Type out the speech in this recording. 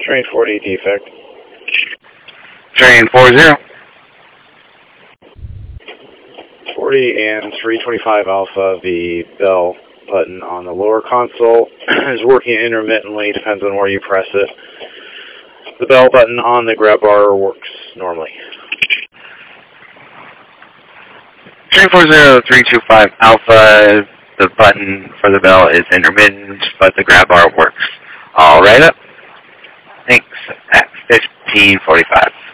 Train 40 defect. Train 40. 40 and 325 Alpha, the bell button on the lower console is working intermittently, depends on where you press it. The bell button on the grab bar works normally. Train 40325 Alpha, the button for the bell is intermittent, but the grab bar works. All right up. Thanks. At 1545.